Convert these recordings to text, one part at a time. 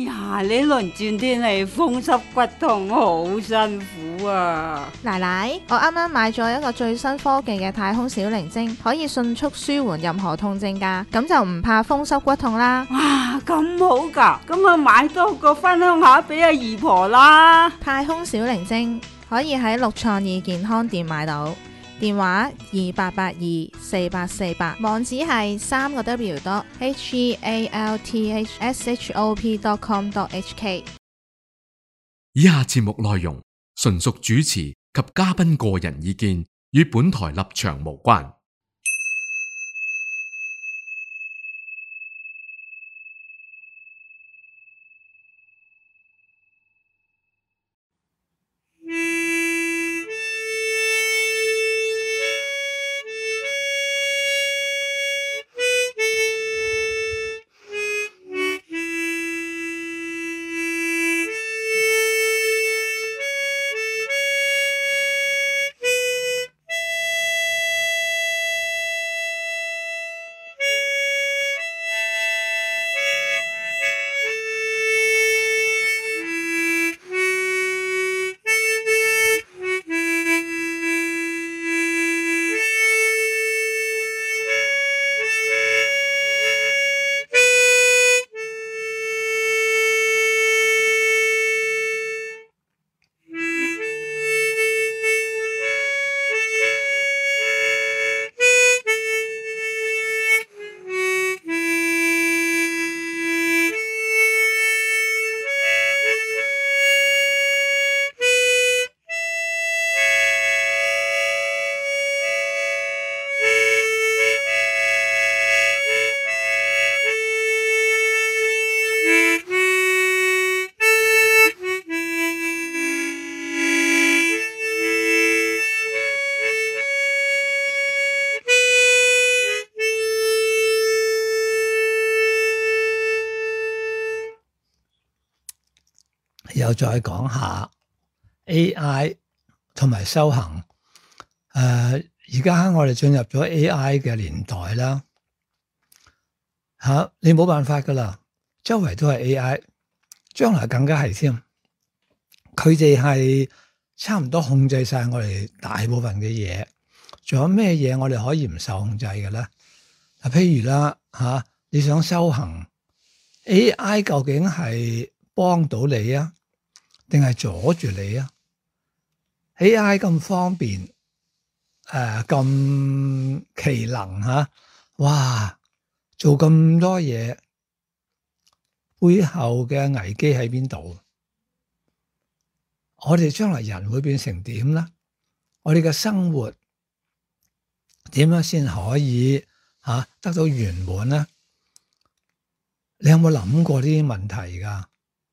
呀，呢輪轉天氣風濕骨痛好辛苦啊！ 奶奶，我啱啱買咗一個最新科技嘅太空小靈精，可以迅速舒緩任何痛症㗎，咁就唔怕風濕骨痛啦。 哇，咁好㗎，咁啊買多個分享下俾阿姨婆啦。 太空小靈精可以喺六創意健康店買到，電話28824848，網址係3個W.healthshop.com.hk。 以下節目內容純屬主持及嘉賓個人意見，與本台立場無關。 又再講下 AI 同埋修行。而家我哋進入咗 AI 嘅年代啦，你冇辦法噶啦，周圍都係 AI， 將來更加係添。佢哋係差唔多控制晒我哋大部分嘅嘢。仲有咩嘢我哋可以唔受控制嘅咧？譬如啦你想修行 AI 究竟係幫到你啊，定係阻住你啊 ？AI 咁方便，咁奇能哇！做咁多嘢，背後嘅危機喺邊度？我哋將來人會變成點咧？我哋嘅生活點樣先可以得到圓滿咧？你有冇諗過呢啲問題噶？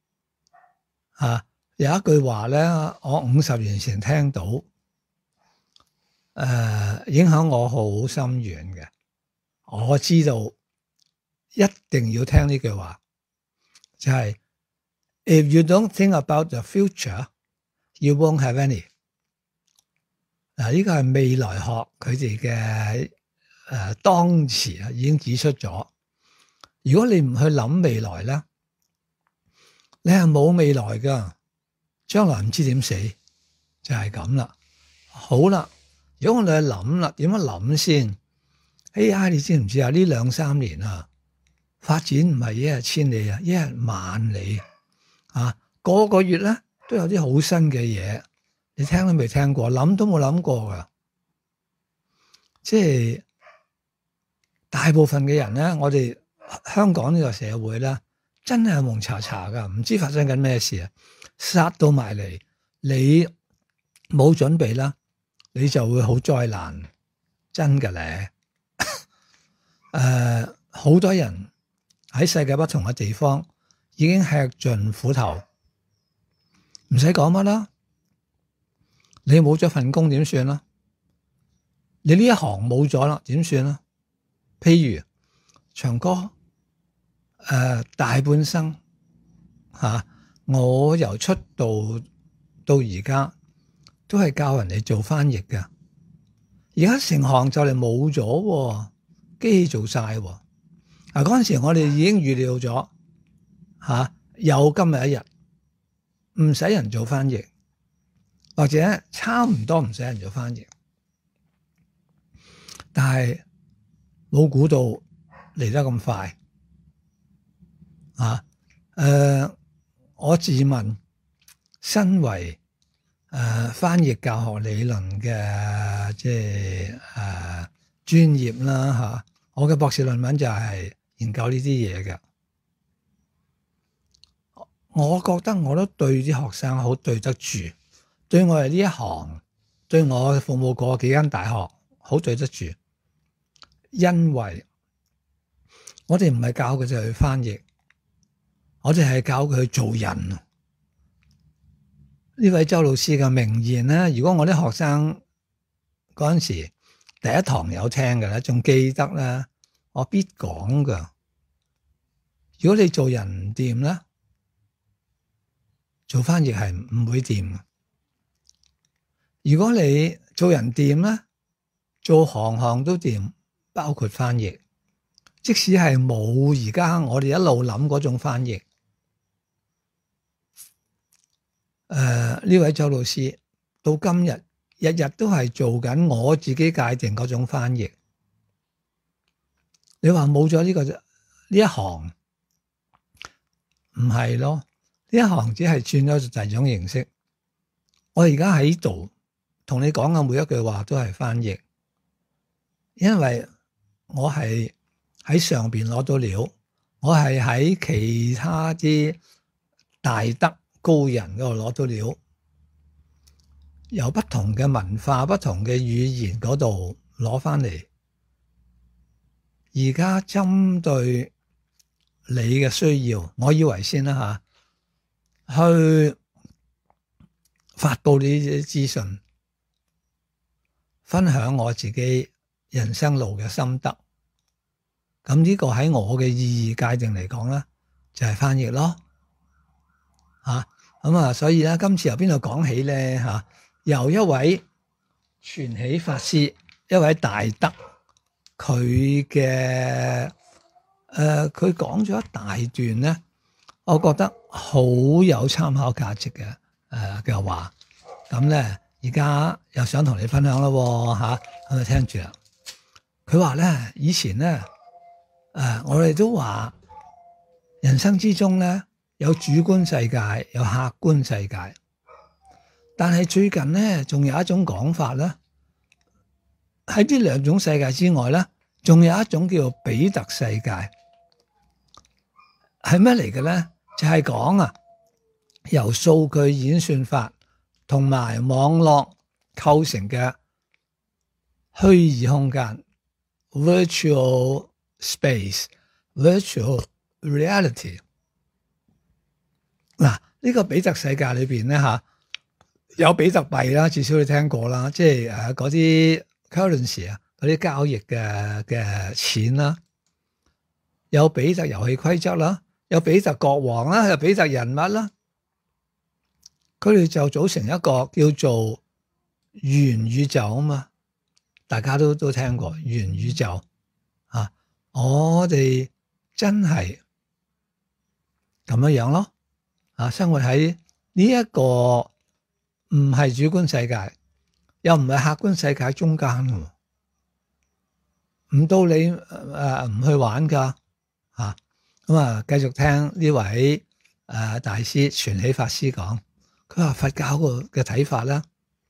有一句話咧，我50年前聽到，影響我好深遠嘅。我知道一定要聽呢句話，就係 If you don't think about the future, you won't have any。呢個係未來學佢哋嘅當詞已經指出咗。如果你唔去諗未來咧，你係冇未來噶，將來唔知點死，就係咁啦。好啦，如果我哋去諗啦，點樣諗先 ？AI 你知唔知啊？呢2-3年發展唔係一日千里啊，一日萬里個個月咧都有啲好新嘅嘢，你聽都未聽過，諗都冇諗過噶。即係大部分嘅人咧，我哋香港呢個社會咧，真係蒙查查噶，唔知發生緊咩事啊！殺到埋嚟，你冇準備啦，你就會好災難，真嘅咧。好多人喺世界不同嘅地方已經吃盡苦頭，唔使講乜啦。你冇咗份工點算啦？你呢一行冇咗啦，點算啦？譬如長哥，大半生我由出道到而家都係教人哋做翻譯嘅，而家成行就嚟冇咗，機器做晒。嗰陣時我哋已經預料咗有今日一日，唔使人做翻譯，或者差唔多唔使人做翻譯，但係冇估到嚟得咁快啊！我自問身為翻譯教學理論嘅即係專業啦嚇，我嘅博士論文就係研究呢啲嘢嘅。我覺得我都對啲學生好對得住，對我哋呢一行，對我服務過幾間大學好對得住，因為我哋唔係教佢就去翻譯，我哋係教佢去做人。呢位周老師嘅名言咧，如果我啲學生嗰陣時第一堂有聽嘅咧，仲記得咧，我必講噶。如果你做人唔掂咧，做翻譯係唔會掂。如果你做人掂咧，做行行都掂，包括翻譯。即使係冇而家我哋一路諗嗰種翻譯，呢位周老師到今日日日都係做緊我自己界定嗰種翻譯。你話冇咗呢一行，唔係咯？呢一行只係轉咗第二種形式。我而家喺度同你講嘅每一句話都係翻譯，因為我係喺上邊攞到料，我係喺其他啲大德高人嗰度攞到料，由不同嘅文化、不同嘅語言嗰度攞翻嚟。而家針對你嘅需要，我以為先啦嚇，去發佈呢啲資訊，分享我自己人生路嘅心得。咁呢個喺我嘅意義界定嚟講咧，就係翻譯咯。所以咧，今次由邊度講起咧嚇？由一位傳喜法師，一位大德，佢嘅佢講咗一大段咧，我覺得好有參考價值嘅話。咁咧，而家又想同你分享咯嚇，咁就聽住啦。佢話咧，以前咧，我哋都話人生之中咧，有主觀世界，有客觀世界。但係最近咧，仲有一種講法咧，喺呢兩種世界之外咧，仲有一種叫做比特世界。係咩嚟嘅咧？就係講由數據演算法同埋網絡構成嘅虛擬空間 （virtual space）、virtual reality。嗱，呢個比特世界裏邊咧嚇，有比特幣啦，至少你聽過啦，即係嗰啲 currency 啊，嗰啲交易嘅錢啦，有比特遊戲規則啦，有比特國王啦，有比特人物啦，佢哋就組成一個叫做元宇宙啊嘛，大家都聽過元宇宙啊，我哋真係咁樣咯。生活喺呢一個唔係主觀世界，又唔係客觀世界中間嘅，唔到你唔去玩噶嚇。咁繼續聽呢位大師傳喜法師講，佢話佛教嘅睇法啦，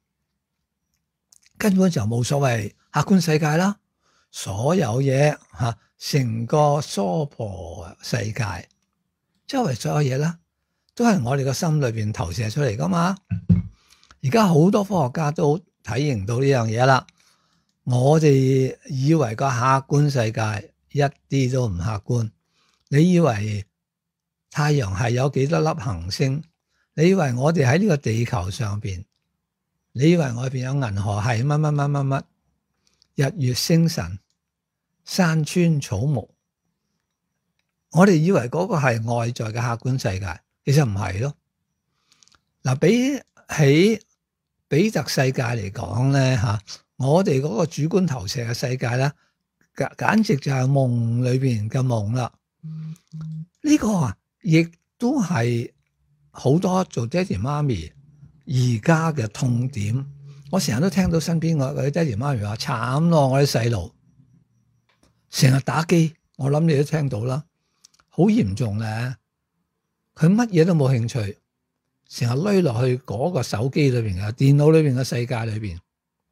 根本就冇所謂客觀世界啦，所有嘢成個娑婆世界，周圍所有嘢啦，都係我哋個心裏邊投射出嚟噶嘛。而家好多科學家都體認到呢樣嘢啦。我哋以為個客觀世界一啲都唔客觀。你以為太陽系有幾多粒行星？你以為我哋喺呢個地球上邊？你以為外邊有銀河系乜乜乜乜乜？日月星辰、山川草木，我哋以為嗰個係外在嘅客觀世界。其實唔係咯，比起比特世界嚟講咧嚇，我哋嗰個主觀投射嘅世界咧，簡直就係夢裏邊嘅夢啦。呢個亦都係好多做爹哋媽咪而家嘅痛點。我成日都聽到身邊嗰啲爹哋媽咪話慘咯，我啲細路成日打機，我諗你都聽到啦，好嚴重咧。佢乜嘢都冇興趣，成日匿落去嗰個手機裏邊嘅電腦裏邊嘅世界裏邊。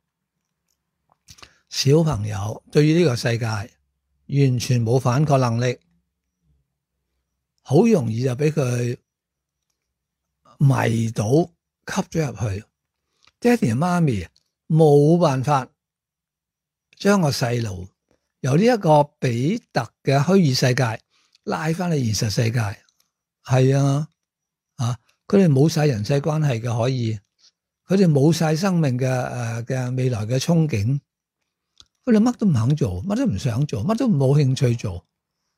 小朋友對於呢個世界完全冇反抗能力，好容易就俾佢迷倒吸咗入去。爹哋媽咪冇辦法將個細路由呢一個比特嘅虛擬世界拉翻去現實世界。係啊，佢哋冇晒人際關係嘅，可以，佢哋冇晒生命嘅未來嘅憧憬，佢哋乜都唔肯做，乜都唔想做，乜都冇興趣做，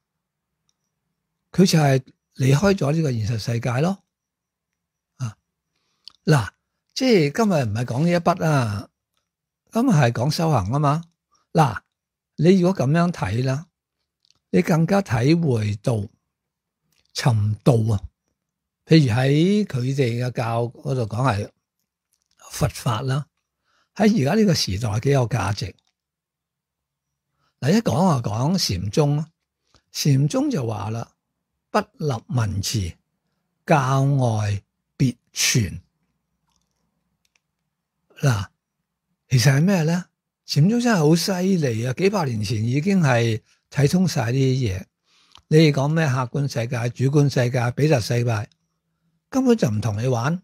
佢就係離開咗呢個現實世界咯。嗱，即係今日唔係講呢一筆啊，今日係講修行啊嘛。嗱，你如果咁樣睇啦，你更加體會到尋道啊。譬如喺佢哋嘅教嗰度講係佛法啦，喺而家呢個時代幾有價值。嗱，一講就講禪宗啦，禪宗就話啦，不立文字，教外別傳。嗱，其實係咩咧？禪宗真係好犀利啊！幾百年前已經係睇通晒呢啲嘢。你哋講咩客觀世界、主觀世界、比特世界，根本就唔同你玩。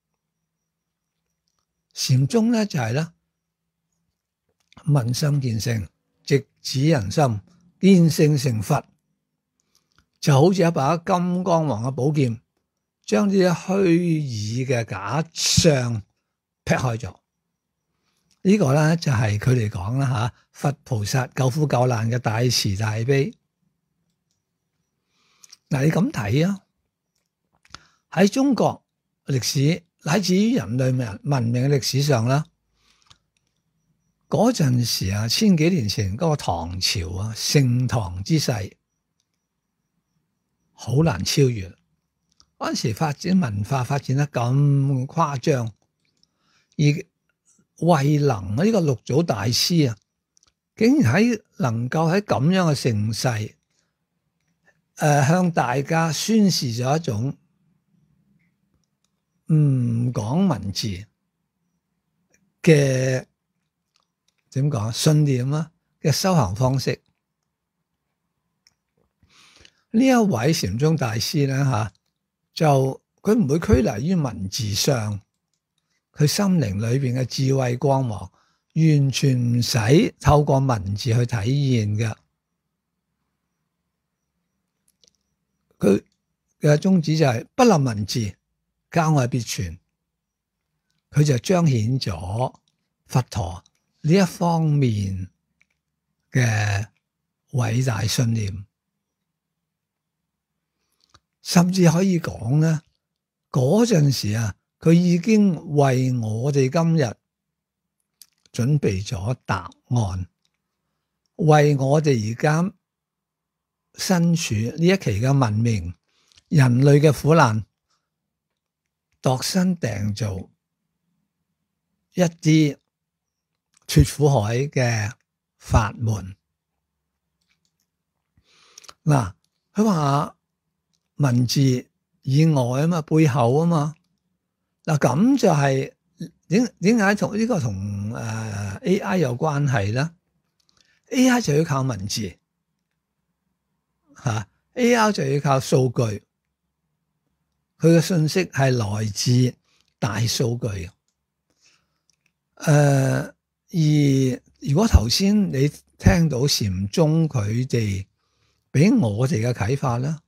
禪宗咧就係咧，問心見性，直指人心，見性成佛，就好似一把金剛王嘅寶劍，將呢啲虛擬嘅假象劈開咗。呢個咧就係佢哋講啦吓，佛菩薩救苦救難嘅大慈大悲。嗱，你咁睇啊，喺中國歷史乃至於人類文明嘅歷史上啦，嗰陣時啊，千幾年前嗰個唐朝啊，盛唐之勢好難超越。嗰陣時發展文化發展得咁誇張，而慧能呢個六祖大師啊，竟然能夠喺咁樣嘅盛世，向大家宣示咗一種唔講文字嘅點講信念啊嘅修行方式。呢一位禪宗大師咧就佢唔會拘泥於文字上。佢心靈裏邊嘅智慧光芒，完全唔使透過文字去體現嘅。佢嘅宗旨就係不立文字，教外別傳。佢就彰顯咗佛陀呢一方面嘅偉大信念，甚至可以講咧，嗰陣時啊。佢已經為我哋今日準備咗答案，為我哋而家身處呢一期嘅文明人類嘅苦難度身訂造一啲脫苦海嘅法門。嗱，佢話文字以外啊嘛，背後啊嘛。嗱，咁就係點解同呢個同AI 有關係咧 ？AI 就要靠文字，AI 就要靠數據，佢嘅信息係來自大數據。而如果頭先你聽到禪宗佢哋俾我哋嘅啟發啦，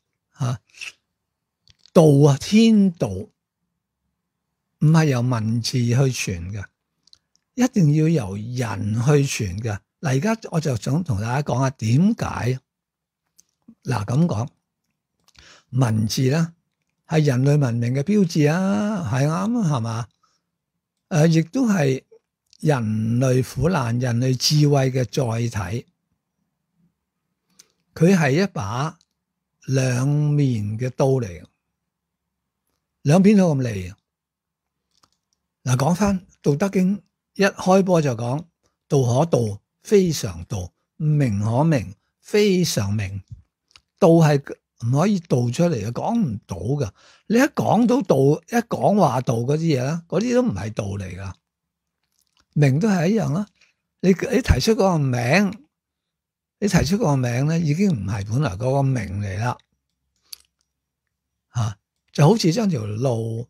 道啊，天道。唔係由文字去傳嘅，一定要由人去傳嘅。嗱，而家我就想同大家講下點解。嗱，咁講文字咧係人類文明嘅標誌啊，係啱啊，係嘛？亦都係人類苦難、人類智慧嘅載體。佢係一把兩面嘅刀嚟。 兩邊都咁利。嗱，講翻《道德經》，一開波就講道可道，非常道；名可名，非常名。道係唔可以道出嚟嘅，講唔到噶。你一講到道，一講話道嗰啲嘢咧，嗰啲都唔係道嚟噶。名都係一樣啦。你提出嗰個名，你提出嗰個名咧，已經唔係本來嗰個名嚟啦。就好似將條路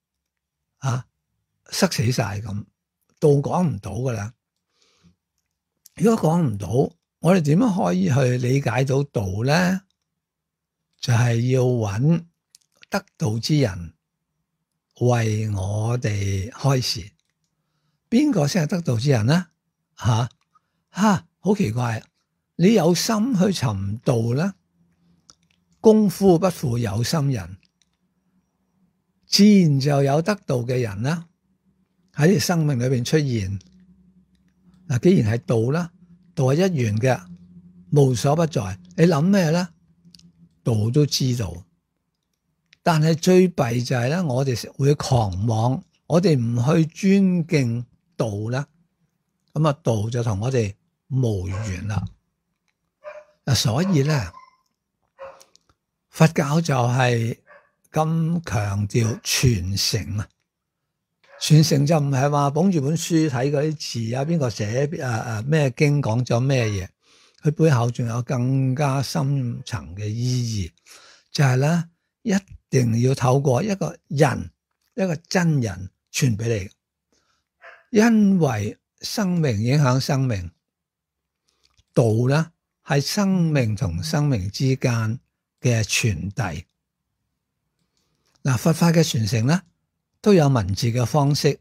塞死晒咁，道講唔到噶啦。如果講唔到，我哋點樣可以去理解到道咧？就係要揾得道之人為我哋開示。邊個先係得道之人咧？好奇怪！你有心去尋道咧，功夫不負有心人，自然就有得道嘅人啦，喺你生命裏邊出現。嗱，既然係道啦，道係一元嘅，無所不在。你諗咩咧？道都知道，但係最弊就係咧，我哋會狂妄，我哋唔去尊敬道啦，咁啊道就同我哋無緣啦。嗱，所以咧，佛教就係咁強調傳承啊。傳承就唔係話捧住本書睇嗰啲字啊，邊個寫咩經講咗咩嘢，佢背後仲有更加深層嘅意義，就係咧一定要透過一個人，一個真人傳俾你，因為生命影響生命，道咧係生命同生命之間嘅傳遞。嗱，佛法嘅傳承咧都有文字嘅方式，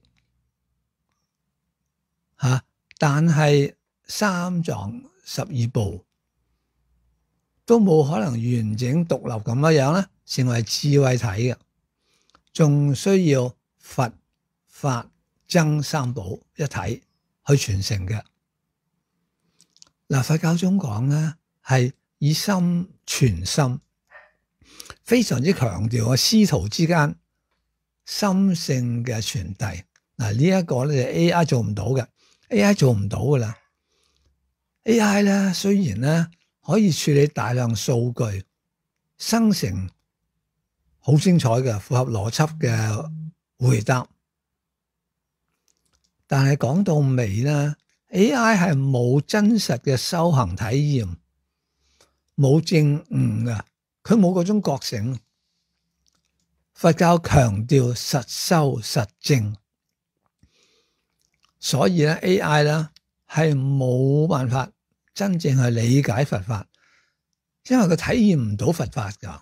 但係三藏十二部都冇可能完整獨立咁樣咧，成為智慧體嘅，仲需要佛法僧三寶一體去傳承嘅。嗱，佛教中講咧係以心傳心，非常之強調師徒之間心性嘅傳遞。嗱，呢一個咧就 AI 做唔到嘅，AI 做唔到噶啦。AI 咧雖然咧可以處理大量數據，生成好精彩嘅符合邏輯嘅回答，但係講到尾咧 AI 係冇真實嘅修行體驗，冇證悟嘅，佢冇嗰種覺醒。佛教強調實修實證，所以咧 AI 咧係冇辦法真正去理解佛法，因為佢體驗唔到佛法噶。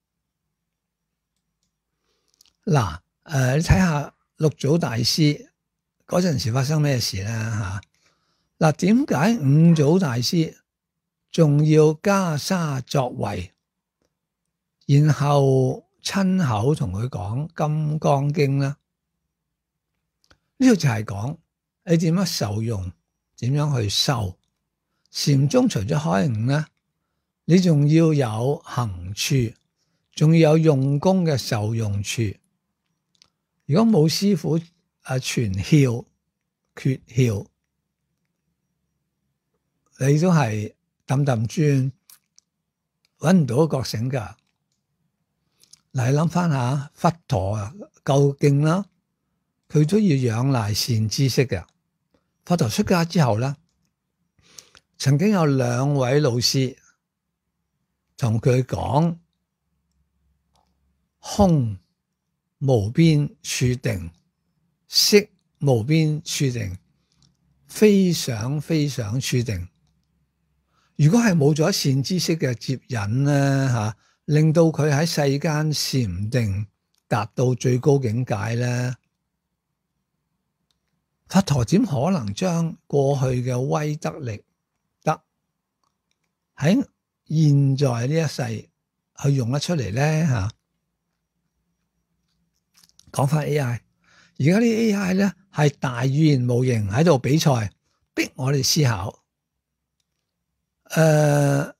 嗱，你睇下六祖大師嗰陣時發生咩事咧吓？嗱，點解五祖大師仲要袈裟作為，然後親口同佢講《金剛經》呢？呢個就係講你點樣受用，點樣去修。禪宗除咗開悟咧，你仲要有行處，仲要有用功嘅受用處。如果冇師傅傳竅訣竅，你都係氹氹轉，搵唔到覺醒噶。嗱，你諗翻下佛陀啊，究竟啦，佢都要仰賴善知識嘅。佛陀出家之後咧，曾經有兩位老師同佢講：空無邊處定，色無邊處定，非想非想處定。如果係冇咗善知識嘅接引咧，令到佢喺世間禪定達到最高境界咧，佛陀點可能將過去嘅威德力得喺現在呢一世去用得出嚟咧？講翻 AI， 而家啲 AI 咧係大語言模型喺度比賽，逼我哋思考。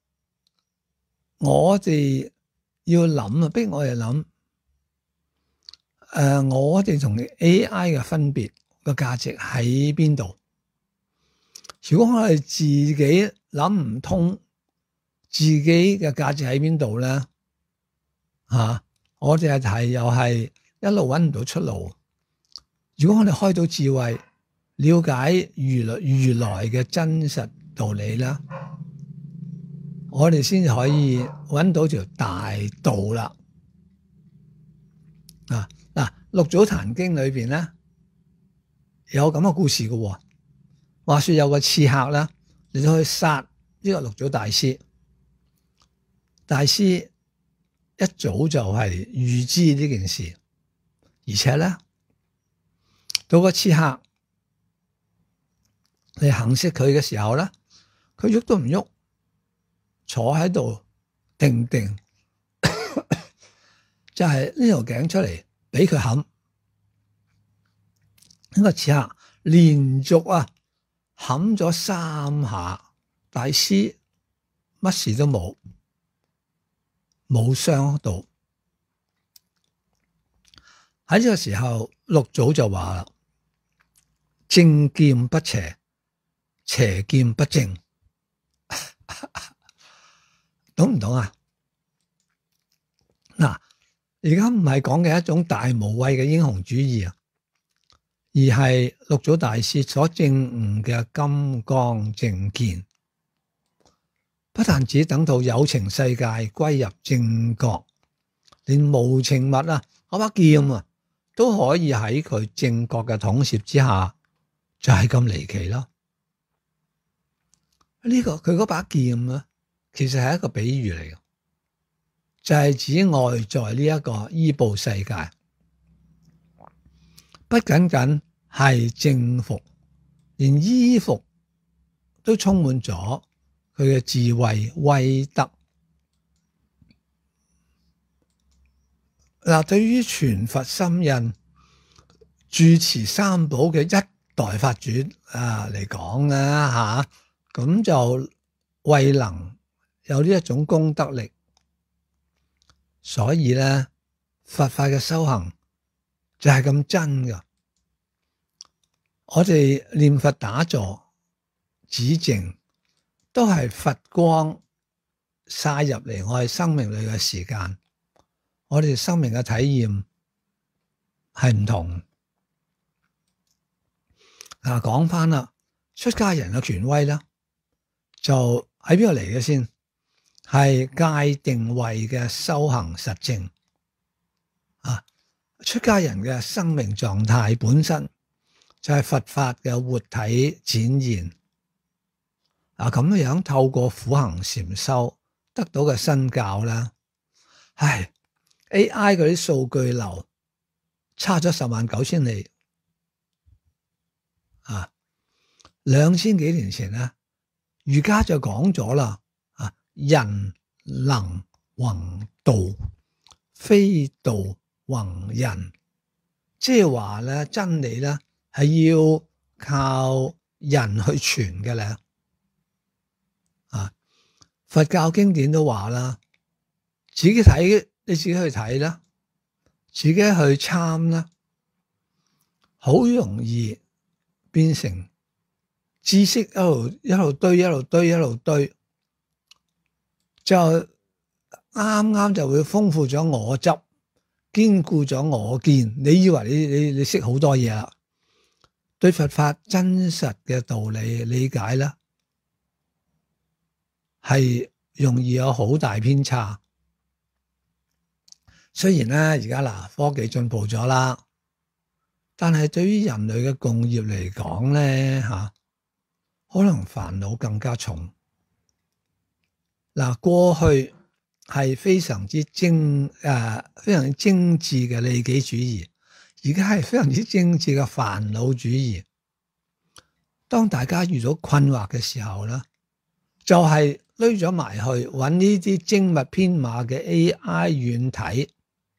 我哋要諗啊，逼我哋諗， 我哋同 AI 嘅分別個價值喺邊度？如果我哋自己諗唔通自己嘅價值喺邊度咧，我哋又係一路揾唔到出路。如果我哋開到智慧，了解如來嘅真實道理啦，我哋先至可以揾到條大道啦。六祖壇經裏邊咧有咁嘅故事嘅。話說有個刺客啦，嚟到去殺呢個六祖大師。大師一早就係預知呢件事，而且咧到個刺客嚟行刺佢嘅時候咧，佢喐都唔喐，坐喺度定定，就係呢條頸出嚟俾佢冚。呢個刺客連續冚咗3下，大師乜事都冇傷到。喺呢個時候，六祖就話啦：正劍不邪，邪劍不正。懂唔懂啊？嗱，而家唔係講嘅一種大無畏嘅英雄主義啊，而係六祖大師所證悟嘅金剛正見，不但只等到有情世界歸入正覺，連無情物嗰把劍都可以喺佢正覺嘅統攝之下，就係咁離奇咯。呢個佢嗰把劍其實係一個比喻嚟嘅，就係指外在呢一個依報世界，不僅僅係正服，連衣服都充滿咗佢嘅智慧威德。嗱，對於傳佛心印、住持三寶嘅一代法主嚟講咧咁就未能有呢一種功德力，所以咧佛法嘅修行就係咁真噶。我哋念佛打坐止靜，都係佛光曬入嚟我哋生命裏嘅時間，我哋生命嘅體驗係唔同。講翻啦，出家人嘅權威啦，就喺邊度嚟嘅先？係戒定慧嘅修行實證。出家人嘅生命狀態本身就係佛法嘅活體展現。咁樣透過苦行禪修得到嘅身教啦，AI 嗰啲數據流差咗109000里2000幾年前咧，儒家就講咗啦，人能弘道，非道弘人，即係話咧真理咧係要靠人去傳嘅咧。佛教經典都話啦，自己睇，你自己去睇啦，自己去參啦，好容易變成知識一路堆，就啱啱就會豐富咗我執，堅固咗我見。你以為你識好多嘢啦，對佛法真實嘅道理理解啦，係容易有好大偏差。雖然咧而家科技進步咗啦，但係對於人類嘅共業嚟講咧可能煩惱更加重。過去係非常之精緻嘅利己主義，而家係非常之精緻嘅煩惱主義。當大家遇到困惑嘅時候咧，就係攏咗埋去揾呢啲精密編碼嘅 AI 軟體。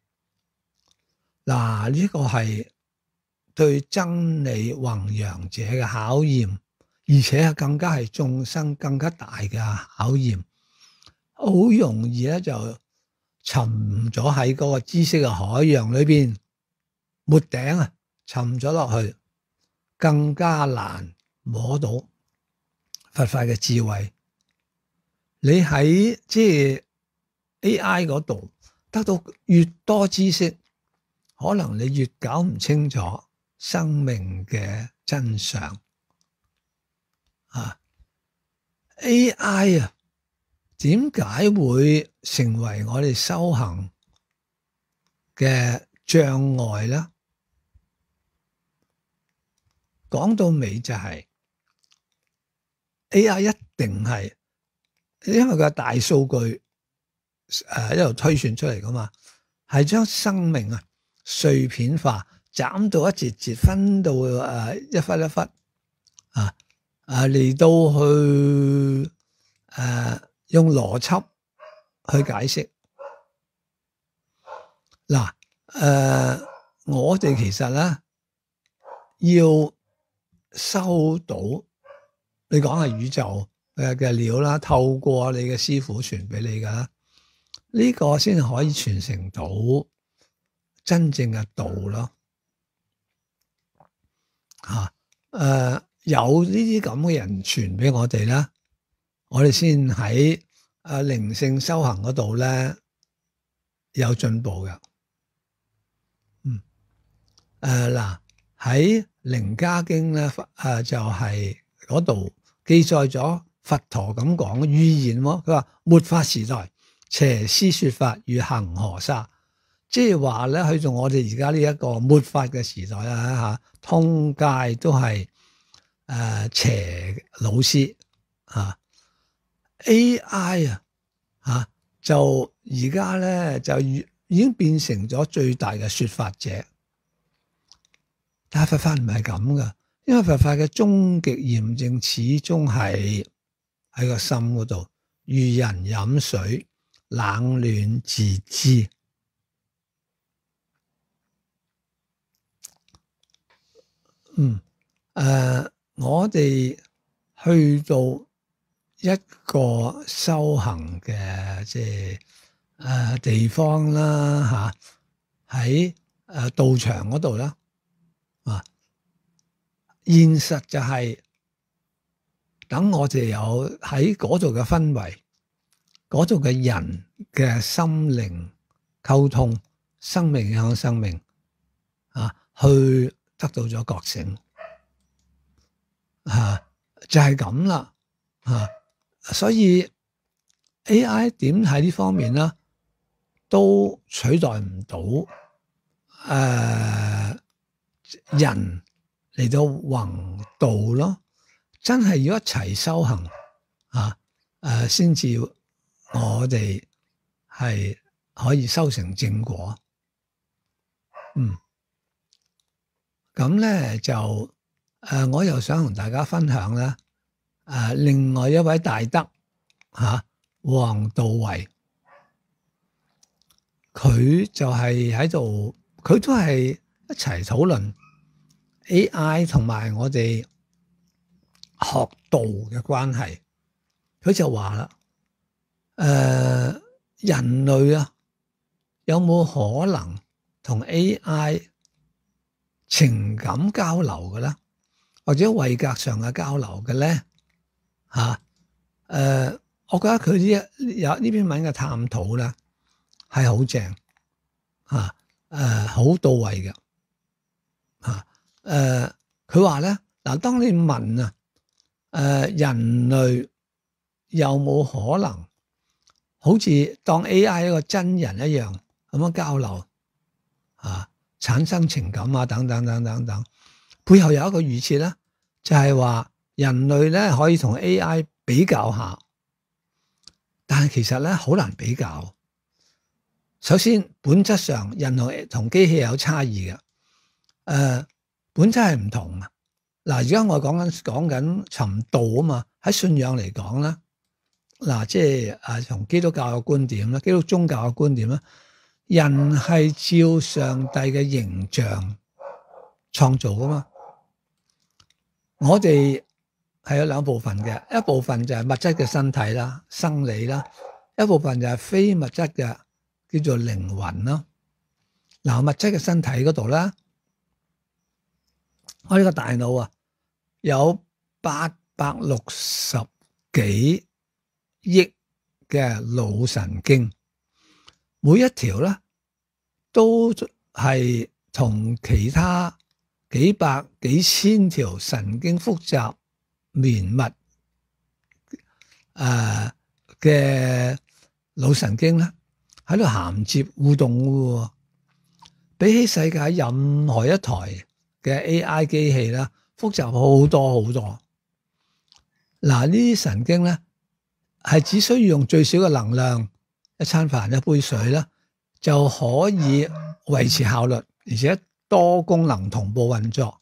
呢個係對真理弘揚者嘅考驗，而且更加係眾生更加大嘅考驗。好容易咧就沉咗喺嗰個知識嘅海洋裏邊， 沒頂啊，沉咗落去，更加難摸到佛法嘅智慧。你喺即係 AI 嗰度得到越多知識，可能你越搞唔清楚生命嘅真相。AI 啊，點解會成為我哋修行嘅障礙咧？講到尾就係 AI 一定係，因為佢係大數據一路推算出嚟噶嘛，係將生命啊碎片化，斬到一節節，分到一忽一忽嚟到去用邏輯去解釋。嗱，我哋其實咧要收到你講係宇宙嘅料啦，透過你嘅師傅傳俾你噶啦，呢個先可以傳承到真正嘅道咯。有呢啲咁嘅人傳俾我哋啦，我哋先喺靈性修行嗰度咧有進步嘅。嗱，喺靈家經咧就係嗰度記載咗佛陀咁講預言喎，佢話末法時代邪師說法如恒河沙，即係話咧去到我哋而家呢一個末法嘅時代啦，通街都係邪老師AI 就而家咧就已經變成咗最大嘅說法者。但係佛法唔係咁噶，因為佛法嘅終極驗證始終係喺個心嗰度，如人飲水，冷暖自知。我哋去到一個修行嘅即係地方啦，喺道場嗰度啦。現實就係等我哋有喺嗰度嘅氛圍，嗰度嘅人嘅心靈溝通，生命影響生命去得到咗覺醒就係咁啦所以 AI 點喺呢方面咧都取代唔到人嚟到弘道咯，真係要一齊修行先至我哋係可以修成正果。咁咧就我又想同大家分享咧另外一位大德黃道維，佢就係喺度，佢都係一齊討論 AI 同埋我哋學道嘅關係。佢就話啦，人類有冇可能同 AI 情感交流嘅咧，或者位格上嘅交流嘅咧？我覺得佢呢篇文嘅探討咧係好正好到位嘅佢話咧嗱，當你問人類有冇可能好似當 AI 一個真人一樣咁樣交流產生情感等等等等等，背後有一個預設咧，就係話人類咧可以同 AI 比較下，但係其實咧好難比較。首先本質上人同機器有差異嘅，本質係唔同啊。嗱，而家我講緊尋道啊嘛，喺信仰嚟講咧，嗱即係從基督教嘅觀點咧，基督宗教嘅觀點咧，人係照上帝嘅形象創造噶嘛。我哋係有兩部分嘅，一部分就係物質嘅身體啦、生理啦，一部分就係非物質嘅，叫做靈魂啦。嗱，物質嘅身體嗰度咧， 我呢個大腦啊，有860幾億嘅腦神經，每一條咧都係同其他幾百幾千條神經複雜綿密嘅腦神經咧喺度銜接互動嘅，比起世界任何一台嘅 AI 機器啦，複雜好多好多。嗱，呢啲神經咧係只需要用最少嘅能量，一餐飯一杯水啦，就可以維持效率，而且多功能同步運作。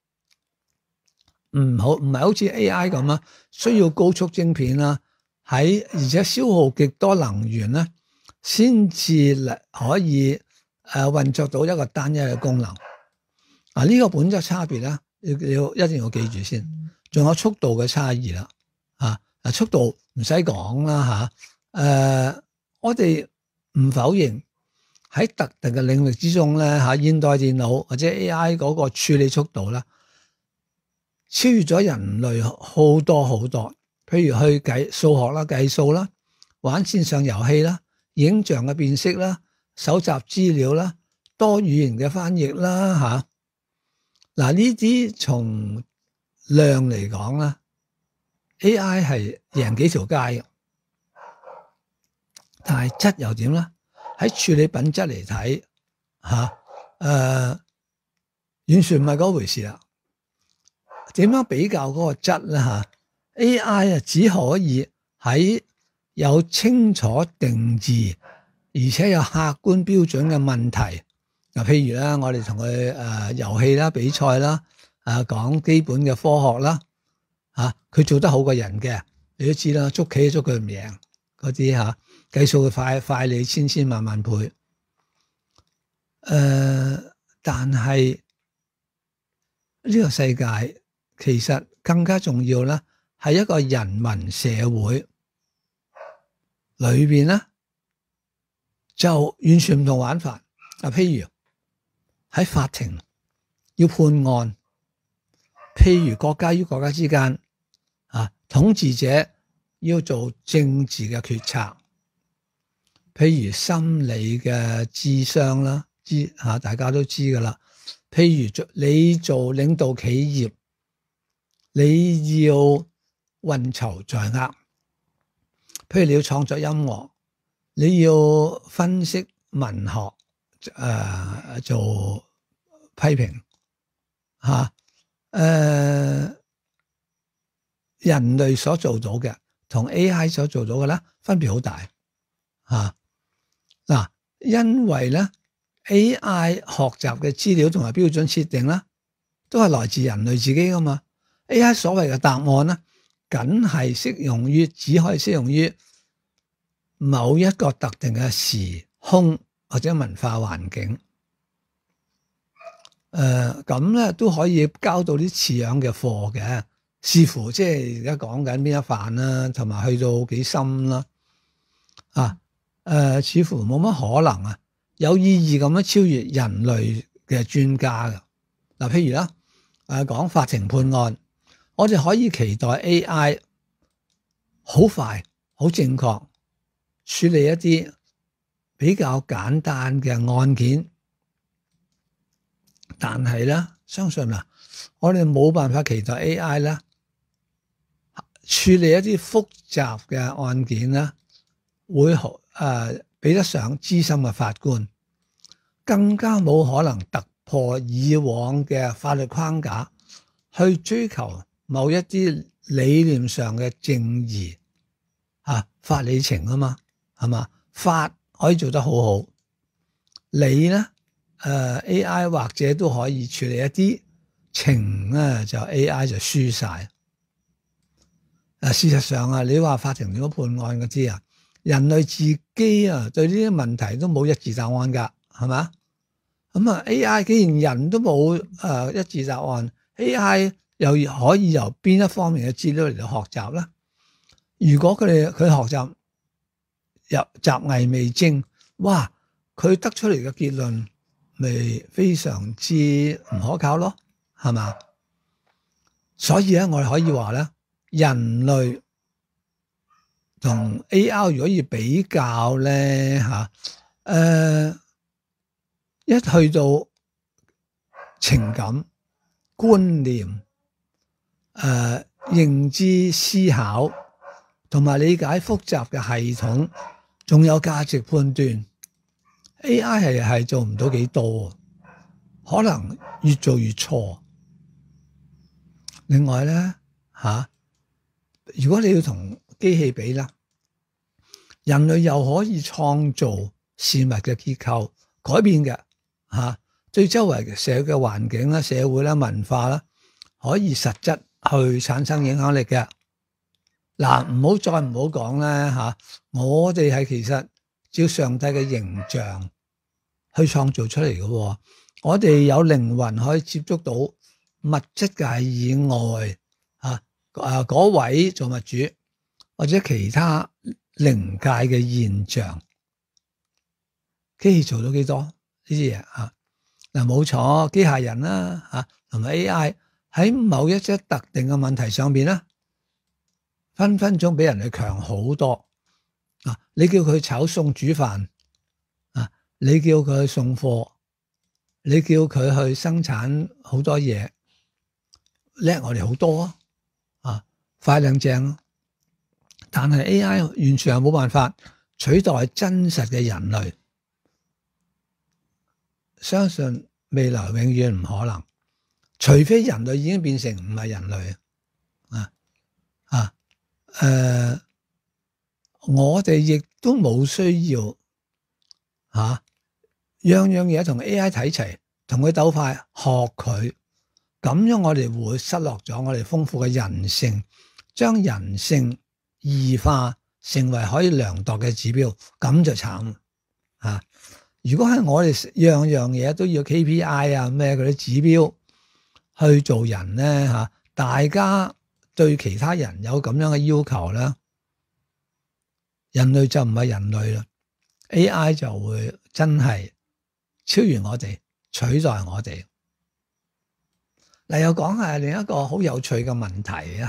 唔係好似 AI 咁啊，需要高速晶片啦，而且消耗極多能源咧，先至可以運作到一個單一嘅功能。呢個本質差別咧，一定要記住先。仲有速度嘅差異啦，速度唔使講啦吓。我哋唔否認喺特定嘅領域之中咧，現代電腦或者 AI 嗰個處理速度啦，超越咗人類好多好多。譬如去計數學啦、計數啦、玩線上遊戲啦、影像嘅辨識啦、搜集資料啦、多語言嘅翻譯啦吓。呢啲從量嚟講啦，AI 係贏幾條街嘅，但係質又點咧？喺處理品質嚟睇完全唔係嗰回事啦。點樣比較嗰個質咧？AI 只可以喺有清楚定義而且有客觀標準嘅問題，譬如咧，我哋同佢遊戲啦、比賽啦，講基本嘅科學啦，佢做得好過人嘅，你都知啦，捉棋捉佢唔贏嗰啲計數佢快你千萬倍。但係呢個世界其實更加重要咧，係一個人民社會裏邊咧，就完全唔同玩法。譬如喺法庭要判案，譬如國家與國家之間統治者要做政治嘅決策，譬如心理嘅諮商啦，大家都知噶啦。譬如你做領導企業，你要運籌帷幄，譬如你要創作音樂，你要分析文學，做批評人類所做到嘅同 AI 所做到嘅咧，分別好大因為咧 AI 學習嘅資料同埋標準設定咧，都係來自人類自己噶嘛。AI 所謂嘅答案咧，僅係只可以適用於某一個特定嘅時空或者文化環境。咁咧都可以交到啲似樣嘅課嘅，視乎即係而家講緊邊一範啦，同埋去到幾深啦。似乎冇乜可能有意義咁樣超越人類嘅專家嘅。譬如啦，講法庭判案，我哋可以期待 AI 好快、好正確處理一啲比較簡單嘅案件，但係咧，相信我哋冇辦法期待 AI 咧處理一啲複雜嘅案件咧，會比得上資深嘅法官，更加冇可能突破以往嘅法律框架，去追求某一啲理念上嘅正義法理情啊嘛，係嘛？法可以做得好好，理咧AI 或者都可以處理一啲情咧，就 AI 就輸晒。事實上你話法庭點樣判案嗰啲人類自己對呢啲問題都冇一致答案㗎，係嘛？咁AI 既然人都冇一致答案， AI 又可以由邊一方面嘅資料嚟到學習咧？如果佢學習入習藝未精，哇！佢得出嚟嘅結論咪非常之唔可靠咯，係嘛？ 所以咧，我哋可以話咧，人類同 AI 如果要比較咧一去到情感、觀念、認知、思考同埋理解複雜嘅系統，仲有價值判斷 ，AI 係做唔到幾多，可能越做越錯。另外咧如果你要同機器比啦，人類又可以創造事物嘅結構，改變嘅對周圍嘅社會嘅環境啦、社會啦、文化啦，可以實質去產生影響力嘅。嗱，唔好講咧我哋係其實照上帝嘅形象去創造出嚟嘅。我哋有靈魂可以接觸到物質界以外嗰位造物主或者其他靈界嘅現象，機器做到幾多呢啲嘢嗱，冇錯，機械人啦同埋 AI 喺某一些特定嘅問題上邊咧，分分鐘比人哋強好多你叫佢炒餸煮飯你叫佢去送貨，你叫佢去生產好多嘢，叻我哋好多快靚正。但係 AI 完全係冇辦法取代真實嘅人類，相信未來永遠唔可能，除非人類已經變成唔係人類我哋亦都冇需要樣樣嘢同 AI 睇齊，同佢鬥快學佢，咁樣我哋會失落咗我哋豐富嘅人性，將人性異化成為可以量度嘅指標，咁就慘如果係我哋樣樣嘢都要 KPI 咩嗰啲指標去做人咧大家對其他人有咁樣嘅要求咧，人類就唔係人類啦 ，AI 就會真係超越我哋，取代我哋。嗱，又講下另一個好有趣嘅問題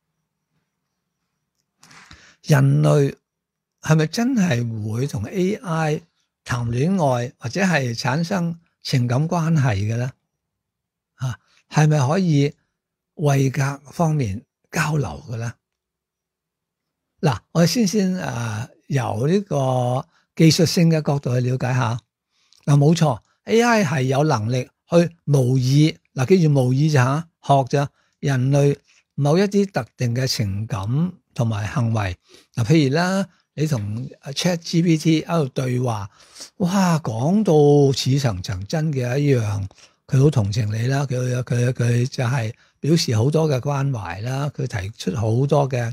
人類係咪真係會同 AI 談戀愛或者係產生情感關係嘅咧？係咪可以位格方面交流嘅咧？嗱，我哋先由呢個技術性嘅角度去了解下。嗱，冇錯 ，AI 係有能力去模擬，記住模擬咋學咗人類某一啲特定嘅情感同埋行為。譬如啦，你同 ChatGPT 喺度對話，哇，講到似層層真嘅一樣，佢好同情你啦，佢就係表示好多嘅關懷啦，佢提出好多嘅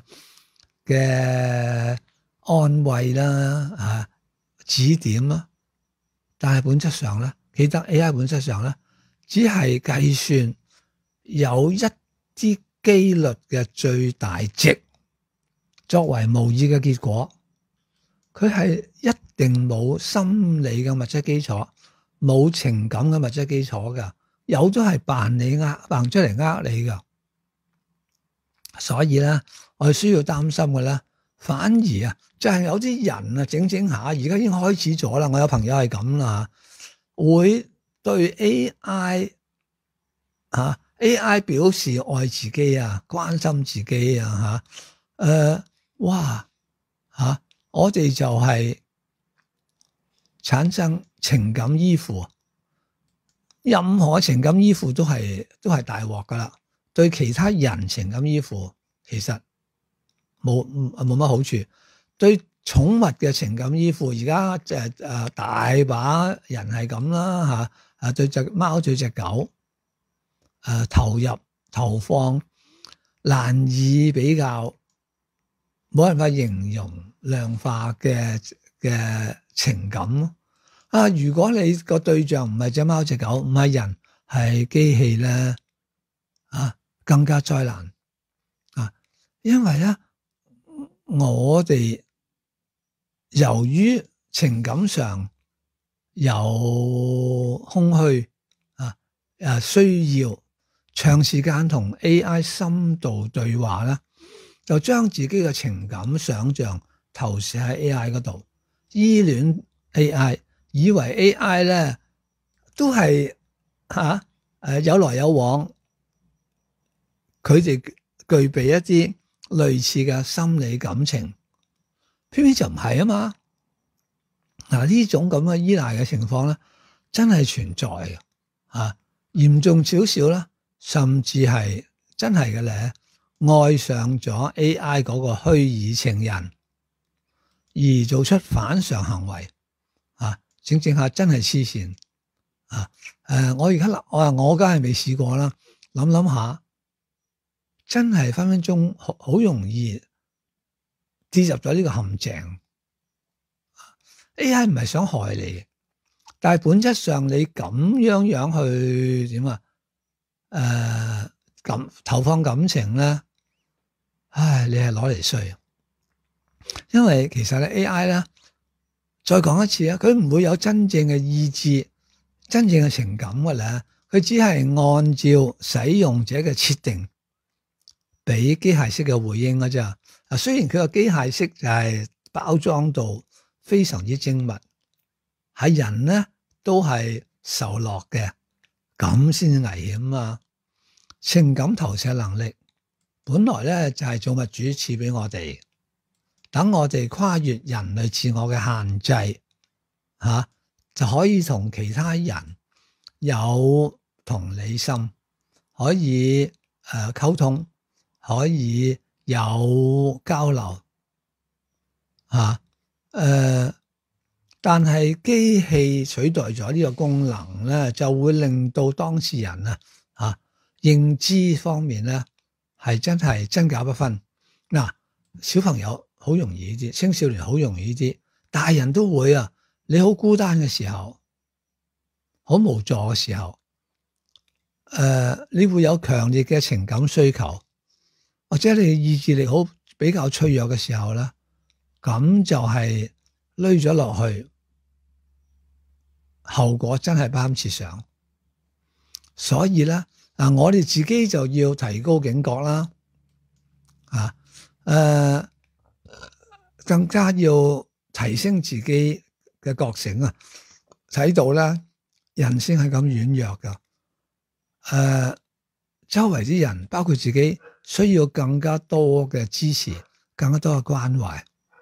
安慰啦，指點啦。但係本質上咧，記得 AI 本質上咧，只係計算有一啲機率嘅最大值作為模擬嘅結果，佢係一定冇心理嘅物質基礎，冇情感嘅物質基礎㗎，有都係扮出嚟呃你㗎。所以咧，我哋需要擔心嘅咧，反而就係有啲人整下，而家已經開始咗啦。我有朋友係咁啦，會對 AI 表示愛自己關心自己我哋就係產生情感依附，任何情感依附都係大鑊噶啦。對其他人情感依附其實冇乜好處，對寵物嘅情感依附而家大把人係咁啦對隻貓對隻狗投放難以比較，冇辦法形容量化嘅情感如果你個對象唔係隻貓隻狗，唔係人，係機器咧更加災難因為咧我哋由於情感上有空虛需要， 長時間同 AI 深度對話咧，就將自己嘅情感想像投射喺 AI 嗰度，依戀 AI， 以為 AI 咧都係有來有往，佢哋具備一啲類似嘅心理感情，偏偏就唔係啊嘛。呢種咁嘅依賴嘅情況咧，真係存在嘅，嚴重少少啦，甚至係真係嘅咧，愛上咗 AI 嗰個虛擬情人，而做出反常行為，整下真係黐線。我梗係未試過啦，諗下，真係分分鐘好容易跌入咗呢個陷阱。AI 唔係想害你，但係本質上你咁樣去點咁投放感情咧，你係攞嚟衰。因為其實咧 AI 咧，再講一次啊，佢唔會有真正嘅意志、真正嘅情感嘅咧，佢只係按照使用者嘅設定，俾機械式嘅回應㗎啫。雖然佢個機械式就係包裝到非常之精密，係人咧都係受落嘅，咁先至危險啊！情感投射能力本來咧就係造物主賜俾我哋，等我哋跨越人類自我嘅限制，就可以同其他人有同理心，可以溝通，可以有交流，但係機器取代咗呢個功能咧，就會令到當事人認知方面咧係真假不分。小朋友好容易啲，青少年好容易啲，大人都會啊。你好孤單嘅時候，好無助嘅時候，你會有強烈嘅情感需求，或者你意志力好比較脆弱嘅時候咧，咁就係累咗落去，後果真係不堪設想。所以咧，我哋自己就要提高警覺啦，更加要提升自己嘅覺醒啊！睇到咧，人先係咁軟弱噶，周圍啲人，包括自己，需要更加多嘅支持，更加多嘅關懷，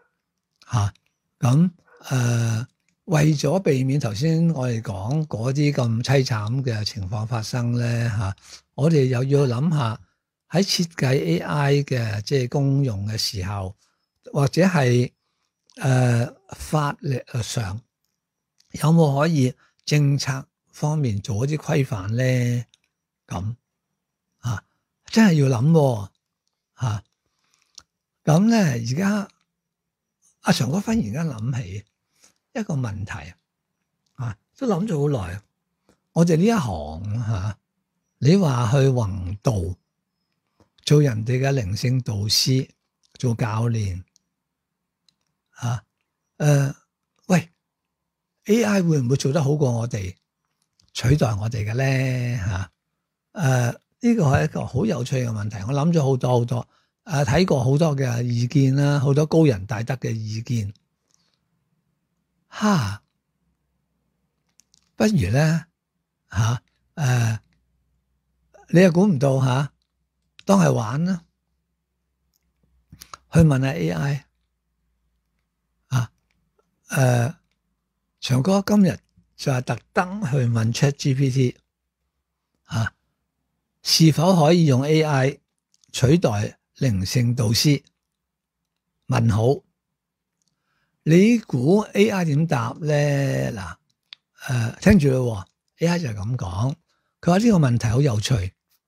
為咗避免頭先我哋講嗰啲咁淒慘嘅情況發生咧，我哋又要諗下喺設計 AI 嘅即係公用嘅時候，或者係法律上有冇可以政策方面做一啲規範咧？咁真係要諗咁咧。而家阿常哥忽然間諗起一個問題都諗咗好耐。我哋呢一行你話去弘道，做人哋嘅靈性導師，做教練喂 AI 會唔會做得好過我哋，取代我哋嘅咧？呢個係一個好有趣嘅問題。我諗咗好多，睇過好多嘅意見啦，好多高人大德嘅意見。不如咧你又估唔到當係玩啦，去問下 AI。長哥今日就係特登去問 ChatGPT 是否可以用 AI 取代靈性導師？問好，你估 AI 點答咧？聽住咯，AI 就係咁講，佢話呢個問題好有趣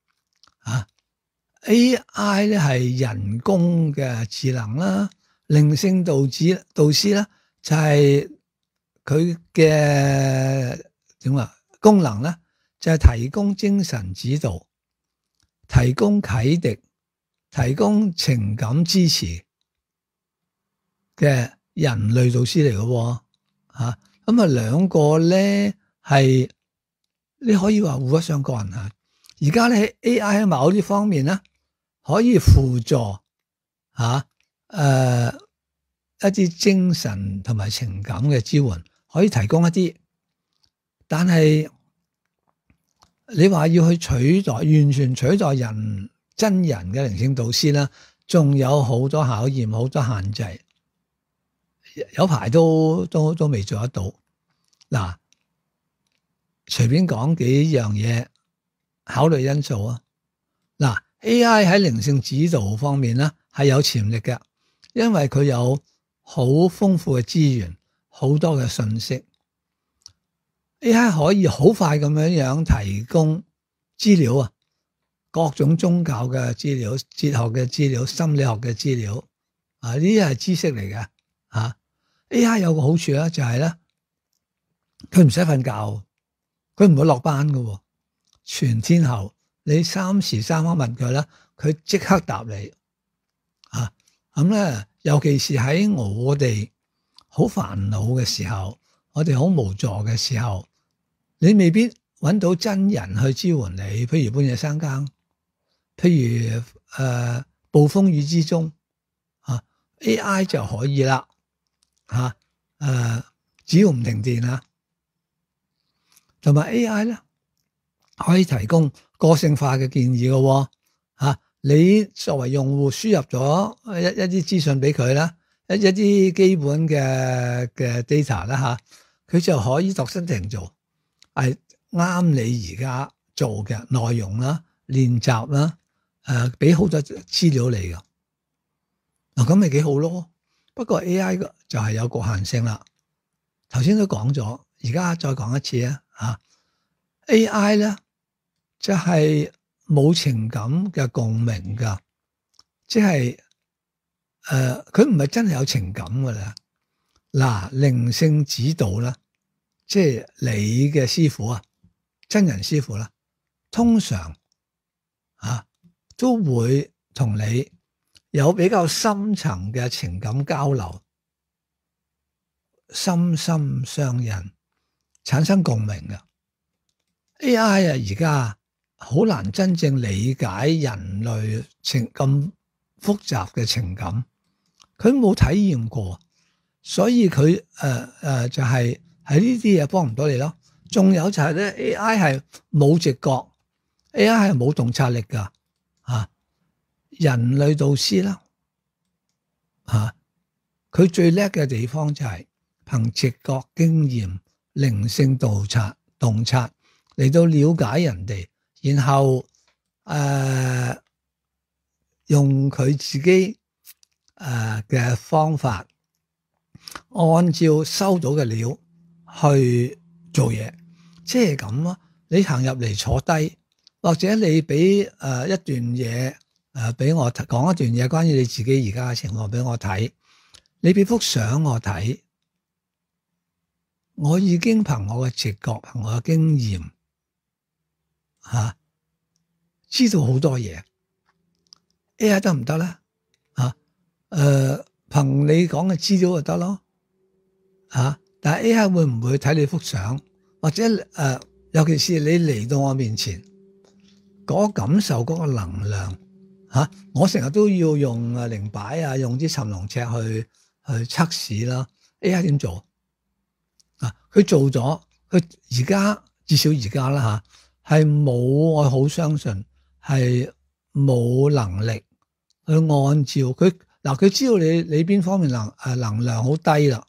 AI 咧係人工嘅智能啦，靈性導師咧就係佢嘅功能咧，就係提供精神指導，提供啟迪，提供情感支持嘅人類導師嚟嘅咁兩個咧係你可以話互不相干而家咧 AI 喺某啲方面咧可以輔助一啲精神同埋情感嘅支援，可以提供一啲，但係你話要去完全取代真人嘅靈性導師啦，仲有好多考驗，好多限制，有排都未做得到。嗱，隨便講幾樣嘢考慮因素啊。嗱，AI 喺靈性指導方面咧係有潛力嘅，因為佢有好豐富嘅資源，好多嘅信息。AI 可以好快咁樣提供資料啊，各種宗教嘅資料、哲學嘅資料、心理學嘅資料啊，呢啲係知識嚟嘅啊。AI 有個好處咧，就係咧，佢唔使瞓覺，佢唔會落班㗎，全天候你3時3刻問佢咧，佢即刻答你啊。咁咧，尤其是喺我哋好煩惱嘅時候，我哋好無助嘅時候，你未必揾到真人去支援你。譬如半夜三更，譬如暴風雨之中，AI 就可以啦只要唔停電啊，同埋 AI 咧可以提供個性化嘅建議嘅你作為用戶輸入咗一啲資訊俾佢啦，一啲基本嘅 data 啦佢就可以度身訂做，係啱你而家做嘅內容啦、練習啦，俾好多資料你㗎。嗱，咁咪幾好咯。不過 AI 就係有局限性啦。頭先都講咗，而家再講一次AI 咧就係冇情感嘅共鳴噶，即係佢唔係真係有情感噶啦。嗱，靈性指導啦，即係你嘅師傅啊，真人師傅啦，通常都會同你有比較深層嘅情感交流，心心相印，產生共鳴嘅。AI 而家好難真正理解人類咁複雜嘅情感，佢冇體驗過，所以佢就係喺呢啲嘢幫唔到你咯。仲有就係咧 AI 係冇直覺 ，AI 係冇洞察力噶人類導師啦佢最叻嘅地方就係憑直覺經驗、靈性洞察嚟到了解人哋，然後用佢自己嘅方法，按照收到嘅料去做嘢，即係咁咯。你行入嚟坐低，或者你俾一段嘢俾我講一段嘢，關於你自己而家嘅情況俾我睇，你俾幅相我睇，我已經憑我嘅直覺，憑我嘅經驗知道好多嘢。AI 得唔得咧？憑你講嘅資料就得咯。但係 AI 會唔會睇你幅相，或者尤其是你嚟到我面前嗰個感受嗰個能量我成日都要用靈擺用啲尋龍尺去測試啦。AI 點做佢做咗，佢而家至少而家啦係冇，我好相信係冇能力去按照佢佢知道你邊方面能量好低啦，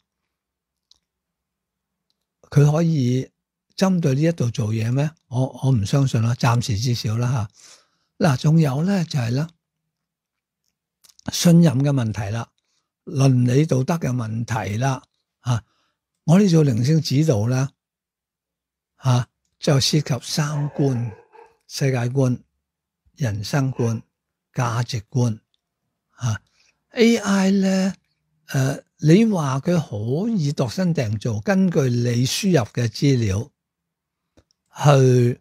佢可以針對呢一度做嘢咩？我唔相信啦，暫時至少啦仲有咧就係咧信任嘅問題啦，倫理道德嘅問題啦我哋做靈性指導啦就涉及三觀、世界觀、人生觀、價值觀AI 咧你話佢可以度身訂造，根據你輸入嘅資料去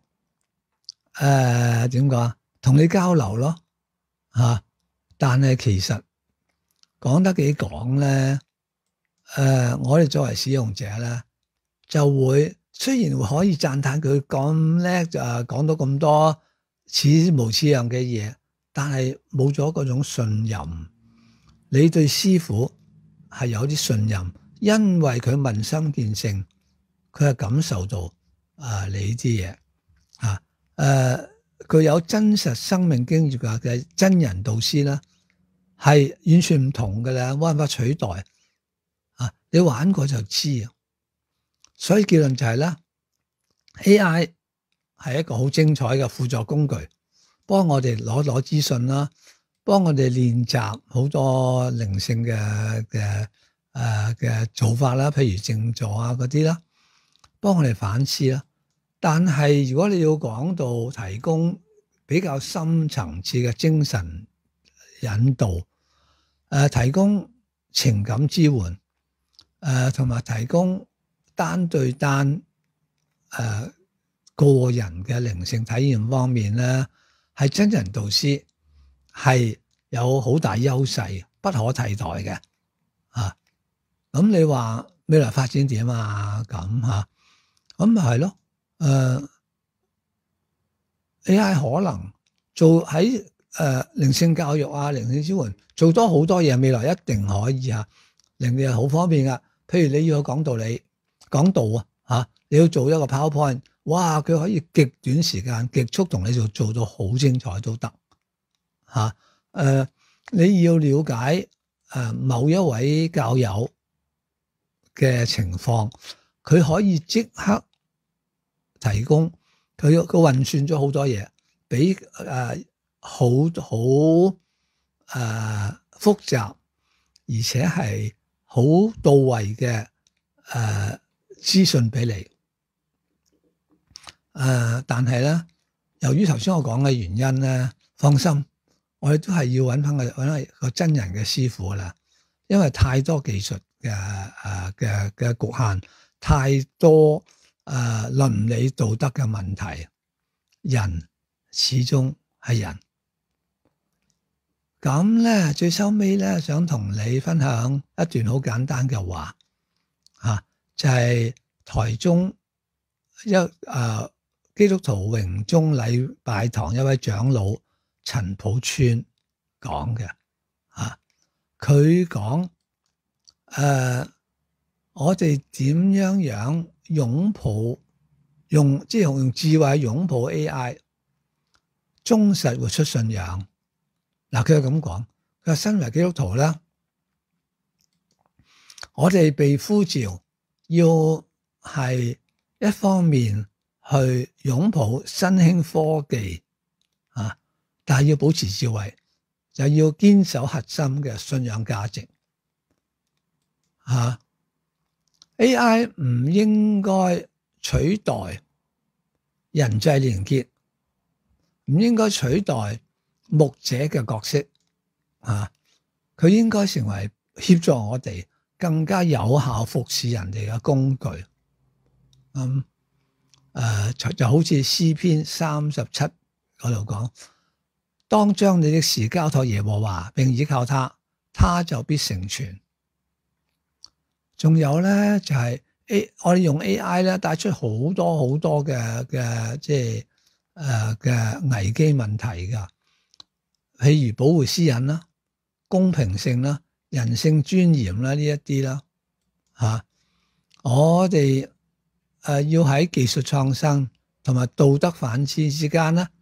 點講同你交流咯但係其實講得幾講咧我哋作為使用者咧就會雖然會可以讚嘆佢咁叻，講到咁多似模似樣嘅嘢，但係冇咗嗰種信任。你對師傅係有啲信任，因為佢問心見性，佢係感受到你啲嘢佢有真實生命經驗嘅真人導師啦，係完全唔同嘅啦，冇辦法取代你玩過就知。所以結論就係啦 AI 係一個好精彩嘅輔助工具，幫我哋攞資訊啦，幫我哋練習好多靈性嘅做法啦，譬如靜坐嗰啲啦，幫我哋反思啦。但係如果你要講到提供比較深層次嘅精神引導，提供情感支援，同埋提供單對單個人嘅靈性體驗方面咧，係真人導師係有好大優勢，不可替代嘅。咁你話未來發展點啊？咁咪係咯。AI 可能做喺靈性教育啊、靈性支援做多好多嘢，未來一定可以令你好方便噶。譬如你要講道理、講道你要做一個 PowerPoint， 哇，佢可以極短時間、極速同你做到好精彩都得。你要了解某一位教友嘅情況，佢可以即刻提供，佢運算咗好多嘢，俾好複雜而且係好到位嘅資訊俾你。但係咧，由於頭先我講嘅原因咧，放心，我哋都係要揾翻個真人嘅師傅啦，因為太多技術嘅局限，太多倫理道德嘅問題，人始終係人。咁咧，最收尾咧，想同你分享一段好簡單嘅話，就係台中基督徒榮宗禮拜堂一位長老陳普川講嘅。佢講我哋點樣擁抱用智慧擁抱 AI， 忠實活出信仰。佢係咁講，佢話身為基督徒啦，我哋被呼召要係一方面去擁抱新興科技但係要保持智慧，就要堅守核心嘅信仰價值。AI 唔應該取代人際連結，唔應該取代牧者嘅角色。佢應該成為協助我哋更加有效服侍人哋嘅工具。就好似詩篇37嗰度講，當將你的事交託耶和華，並倚靠他，他就必成全。仲有咧就係我哋用 AI 咧帶出好多嘅即係嘅危機問題噶，譬如保護私隱啦、公平性啦、人性尊嚴啦呢一啲啦我哋要喺技術創新同埋道德反思之間咧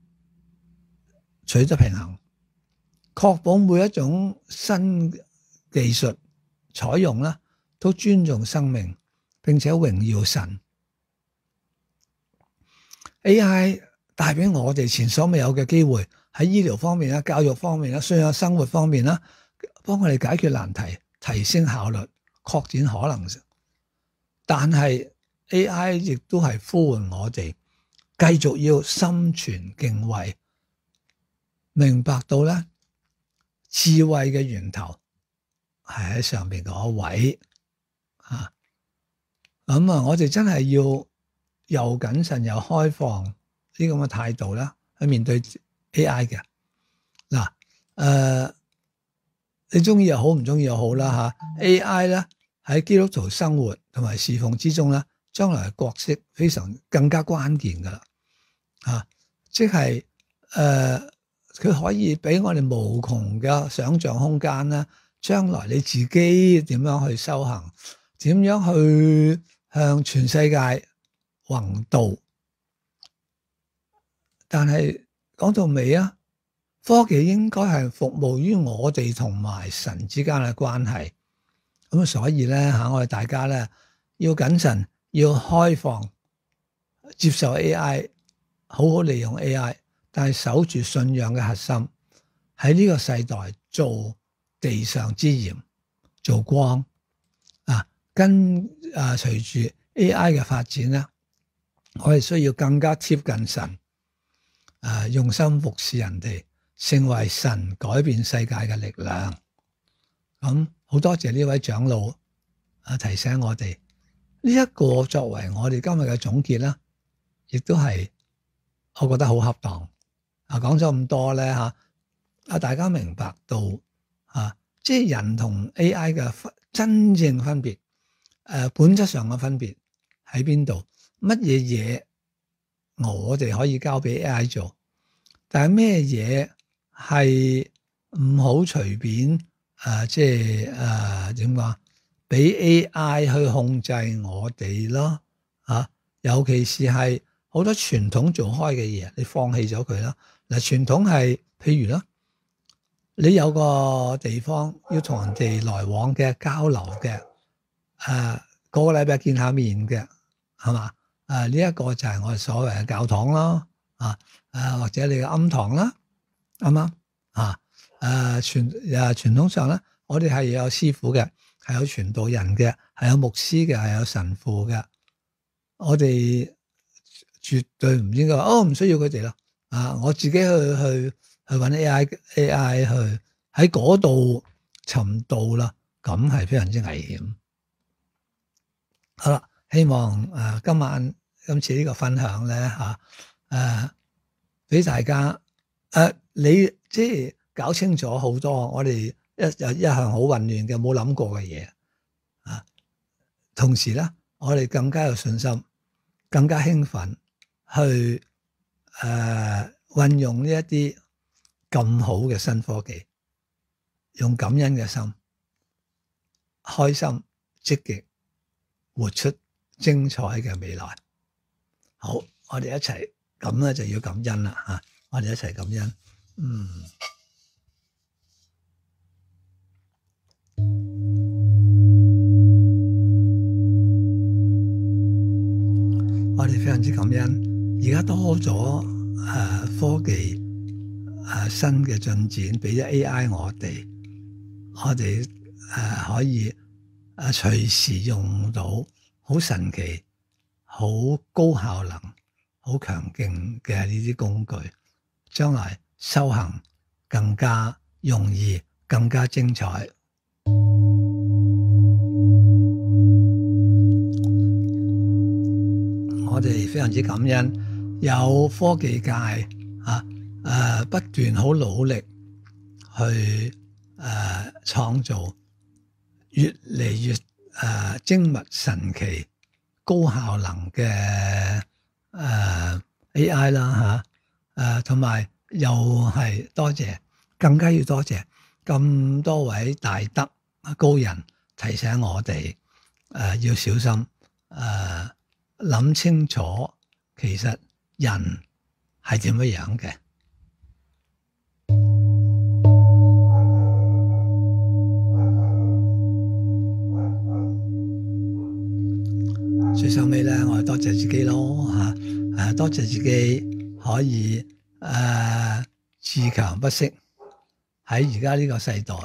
取得平衡，確保每一種新技術採用啦都尊重生命，並且榮耀神。AI 帶俾我哋前所未有嘅機會，喺醫療方面啦、教育方面啦、信仰生活方面啦，幫我哋解決難題、提升效率、擴展可能性。但係 AI 亦都係呼喚我哋繼續要心存敬畏，明白到咧智慧嘅源頭係喺上邊嗰位。我哋真係要又謹慎又開放呢咁嘅態度啦，去面對 AI 嘅。你中意又好，唔中意又好啦AI 咧喺基督徒生活同埋侍奉之中咧，將來嘅角色非常更加關鍵噶啦。即係佢可以俾我哋無窮嘅想像空間啦。將來你自己點樣去修行，點樣去向全世界弘道。但係講到尾啊，科技應該係服務於我哋同埋神之間嘅關係。咁所以咧我哋大家咧要謹慎，要開放，接受 AI， 好好利用 AI， 但係守住信仰嘅核心，喺呢個世代做地上之鹽，做光啊。隨住 AI 嘅發展咧，我哋需要更加貼近神，用心服侍人哋，成為神改變世界嘅力量。咁好多謝呢位長老提醒我哋呢一個作為我哋今日嘅總結啦，亦都係我覺得好恰當。講咗咁多咧大家明白到即係人同 AI 嘅真正分別，本質上嘅分別喺邊度？乜嘢嘢我哋可以交俾 AI 做，但係咩嘢係唔好隨便即係點講？俾 AI 去控制我哋咯尤其是係好多傳統做開嘅嘢，你放棄咗佢啦。嗱，傳統係譬如啦，你有個地方要同人哋來往嘅交流嘅，個個禮拜見下面嘅，係嘛？呢一個就係我哋所謂嘅教堂啦，或者你嘅庵堂啦，啱啱傳統上咧，我哋係有師傅嘅，係有傳道人嘅，係有牧師嘅，係有神父嘅。我哋絕對唔應該話唔需要佢哋啦。我自己去揾 AI 去喺嗰度尋道啦，咁係非常之危險。好啦，希望今次呢個分享咧俾大家你即係搞清楚好多我哋一向好混亂嘅冇諗過嘅嘢同時咧我哋更加有信心，更加興奮去運用呢一啲咁好嘅新科技，用感恩嘅心，開心積極活出精彩嘅未來。好，我哋一齊咁咧就要感恩啦我哋一齊感恩。我哋非常之感恩，而家多咗科技新嘅進展，俾咗 AI 我哋可以隨時用到好神奇、好高效能、好強勁嘅呢啲工具，將來修行更加容易、更加精彩。我哋非常之感恩，有科技界不斷好努力去創造越嚟越精密、神奇、高效能嘅AI 啦同埋又係更加要多謝咁多位大德高人提醒我哋要小心諗清楚，其實人係點樣嘅。最收尾咧，我係多謝自己咯多謝自己可以自強不息，喺而家呢個世代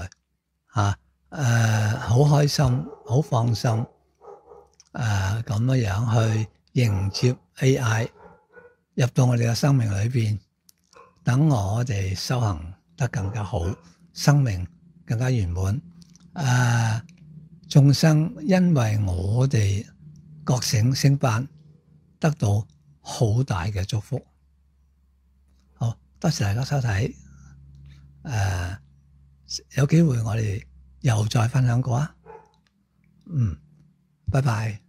好開心、好放心咁樣去迎接 AI 入到我哋嘅生命裏邊，等我哋修行得更加好，生命更加圓滿。眾生因為我哋覺醒升班，得到好大嘅祝福。好，多謝大家收睇。有機會我哋又再分享過拜拜。